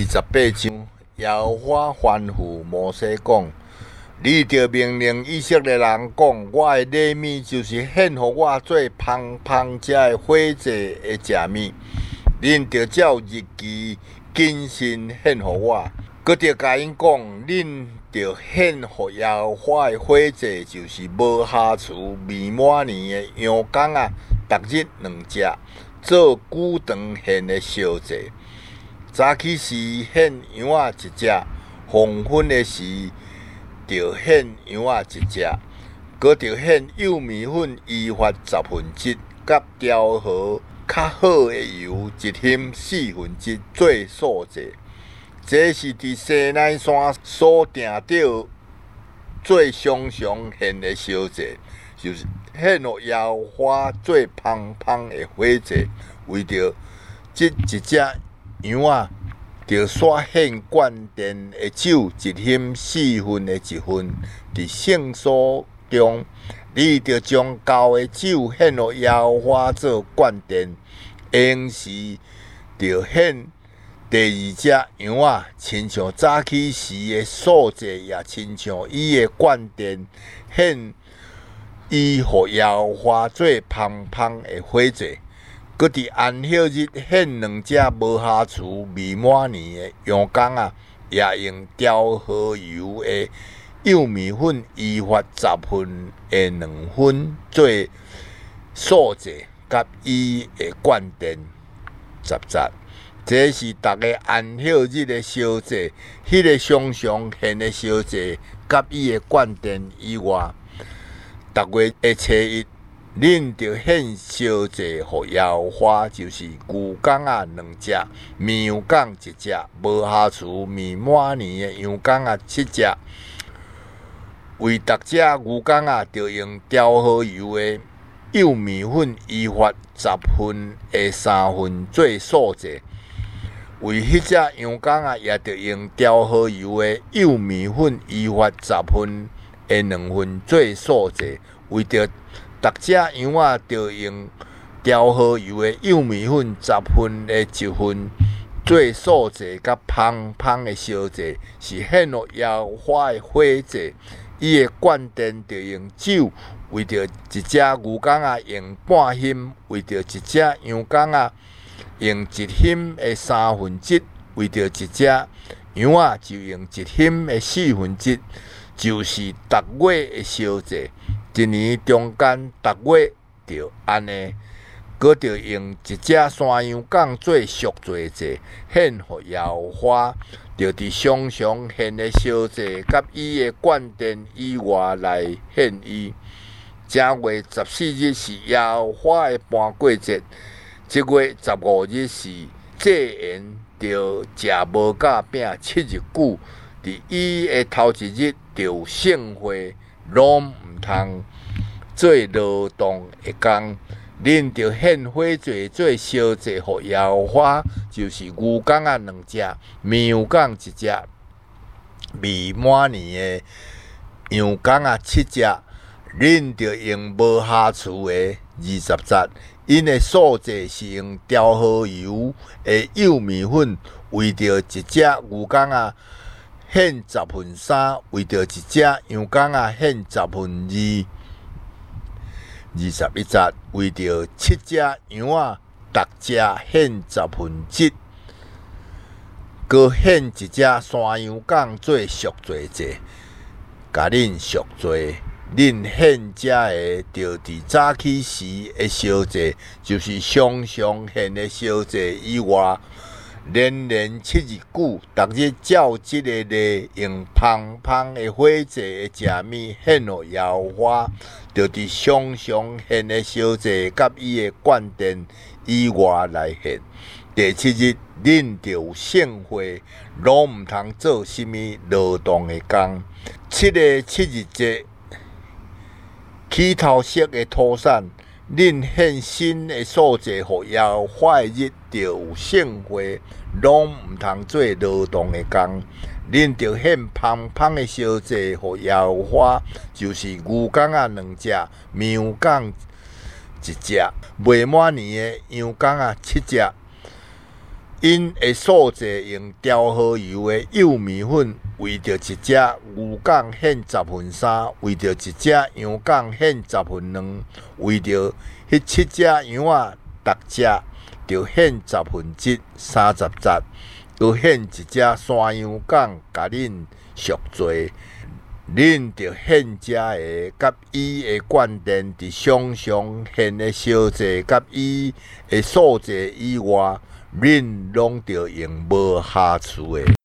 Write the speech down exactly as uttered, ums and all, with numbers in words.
十八章，耶和华吩咐摩西讲：你着命令以色列人讲，我的礼物就是献予我做芳芳食的火祭的食物，恁着照日期谨慎献予我。搁着甲因讲，恁着献予耶和华的火祭，就是无瑕疵未满年的羊羔啊，逐日两只，做久长献的烧祭。早起时献羊仔一只，黄昏的时着献羊仔一只，搁着献幼米粉伊发十分之，甲调和较好的油一斤四分之做素祭。这是伫西奈山所定着最常常献的烧祭，就是献予耶和华做芳芳的火祭。为着这一只羊仔，着刷献灌奠的酒一斤四分的一分，伫圣所中，你着将交的酒献予耶和华做灌奠。用时着献第二只羊仔，亲像早起时的素祭，也亲像伊的灌奠，献伊予耶和华做芳芳的火祭。搁伫安息日献两只无瑕疵未满年的羊羔啊，也用调和油的幼米粉伊发十分的两分做素祭，甲伊的灌奠十节。这是逐个安息日的烧祭，迄、那个常常献的烧祭，甲伊的灌奠以外，逐月的初一，恁着献烧祭予耶和华，就是牛犅啊两只，绵羊犅一只，无瑕疵未满年的羊犅啊七只。为逐只牛犅啊，着用调和油的幼米粉伊发十分的三分做素祭。为迄只羊犅啊，也着用调和油的幼米粉伊发十分的两分做素祭。为着逐只羊仔着用调和油的幼米粉十分的一分做素祭，甲芳芳的烧祭，是献予耶和华的火祭。伊的灌奠着用酒，为着一只牛犅啊用半斤，为着一只羊犅啊用一斤的三分之，为着一只羊仔就用一斤的四分之，就是逐月的烧祭。一年中间逐月着安尼，搁着用一只山羊犅做赎罪祭，献予耶和华。着伫常常献的烧祭，甲伊的灌奠以外来献伊。正月十四日是耶和华的搬过节，即月十五日是祭筵，着食无甲饼七日久。伫伊的头一日着有圣会，拢毋通做劳动的工。恁着献火祭做烧祭予耶和华，就是牛犅啊两只，绵羊犅一只，未满年的羊犅啊七只。恁着用无瑕疵的二十节，因的素祭是用调和油的幼米粉，为着一只牛犅啊献十分三，为着一只羊犅啊献十分二。二十一节，为着七只羊仔，逐只献十分之，搁献一只山羊犅做赎罪祭，甲恁赎罪。恁献这个着伫早起时的烧祭，就是常常献的烧祭以外，连连七日久，逐日照即个例，用芳芳的火祭的食物献予耶和华。着伫常常献的烧祭，甲伊的灌奠以外来献。第七日，恁着有圣会，拢毋通做什物劳动的工。七个七日节，起头色的土产，恁献新的素祭予耶和华的日，着有圣会，拢毋通做劳动的工。恁着献芳芳的烧祭予耶和华，就是牛犅啊两只，绵羊犅一只，未满年的羊犅啊七只。 因会数济用调和油的幼米粉，为着一只牛港献十分三，为着一只羊港献十分两，为着迄七只羊仔逐只着献十分一三十十，又献一只山羊港，甲恁赎罪。恁着献遮个，甲伊的灌电伫常常献的烧祭，甲伊的素祭以外，恁拢着用无瑕疵的。